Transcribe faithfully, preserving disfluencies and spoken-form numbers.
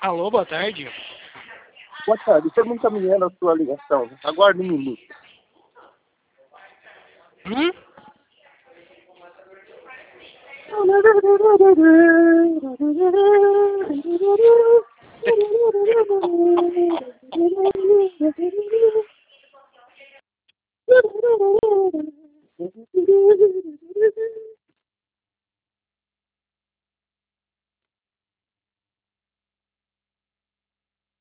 Alô, boa tarde. Boa tarde, estamos encaminhando a sua ligação. Aguarde um minuto. Hum?